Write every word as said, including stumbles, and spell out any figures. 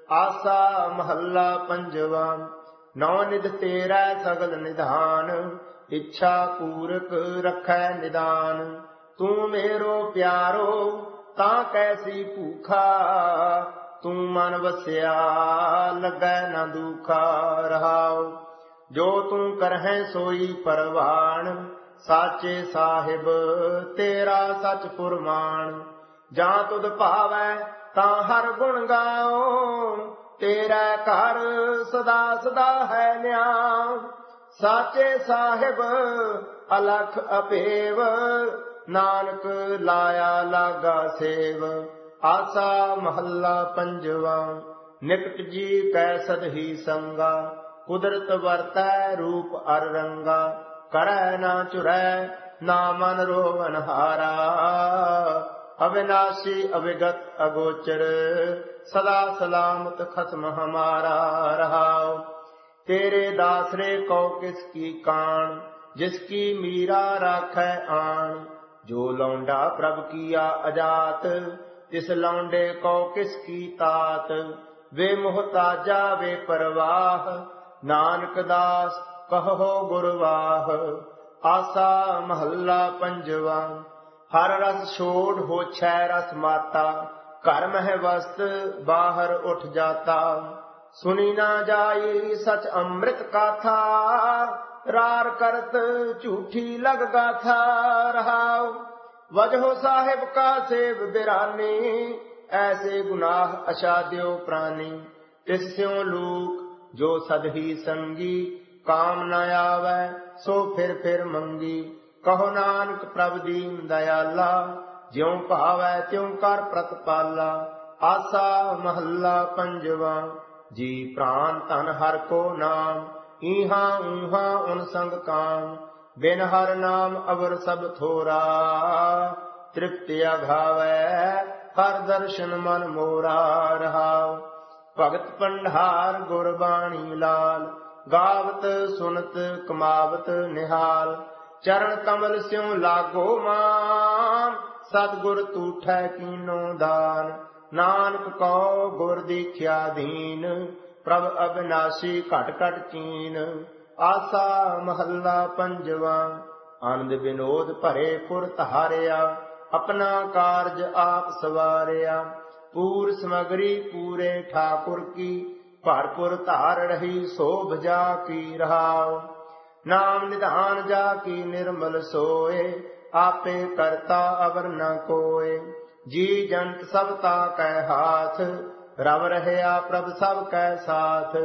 आसा महला पंजवा। नौ निध तेरा सगल निधान, इच्छा पूरक रखै निदान। तू मेरो प्यारो ता कैसी भूखा, तू मन वस्या लगै न दुखा। रहाओ जो तू करहै सोई परवान, साचे साहिब तेरा सच पुरमाण। जा तुद भावै ता हर गुण गाओ, तेरा घर सदा सदा है न्याव। साचे साहिब अलख अपेव, नानक लाया लागा सेव। आसा महला पंजवा। निकट जी कै सदही संगा, कुदरत वरतै रूप अर रंगा। करै ना चुरै ना मन रोवन हारा, अविनाशी अविगत अगोचर। सदा सलामत खसम हमारा। रहाओ तेरे दासरे को किसकी कान, जिसकी मीरा राखै आन। जो लौंडा प्रभ किया अजात, तिस लौंडे को किसकी तात। वे मोहताजा वे परवाह, नानक दास कहो गुरवाह। आसा महला पंजवा। हर रस छोड़ होछै रस माता, घर मह वस्त बाहर उठ जाता। सुनी ना जाई सच अमृत गाथा, रार करत झूठी लग गाथा। रहाओ वजहो साहिब का सेव बिरानी, ऐसे गुनाह असाध्यो प्राणी। तिस स्यों लूक जो सदही संगी, काम न आवै सो फिर फिर मंगी। कहो नानक प्रभ दीन दयाला, ज्यों भावै त्यों कर प्रतिपाला। आसा महला पंजवा। जी प्राण तन हर को नाम, ईहा ऊहा उन संग काम। बिन हर नाम अवर सब थोरा, तृप्ति अघावै हर दर्शन मन मोरा। रहाओ भगत पंडार गुरबाणी लाल, गावत सुनत कमावत निहाल। चरण कमल स्यों लागो मान, सतगुर तूठै कीनो दान। नानक कहो गुर दीख्या दीन, प्रभ अविनाशी घट घट चीन। आसा महला पंजवा। आनंद विनोद भरे पुर धारिया, अपना कारज आप सवारिया। पूर समगरी पूरे ठाकुर की, भरपुर धार रही शोभ जा की। रहाओ नाम निधान जा की निर्मल सोए, आपे करता अवर न कोय। जी जंत सब ता कै हाथ, रव रहया प्रभ सब कै साथ।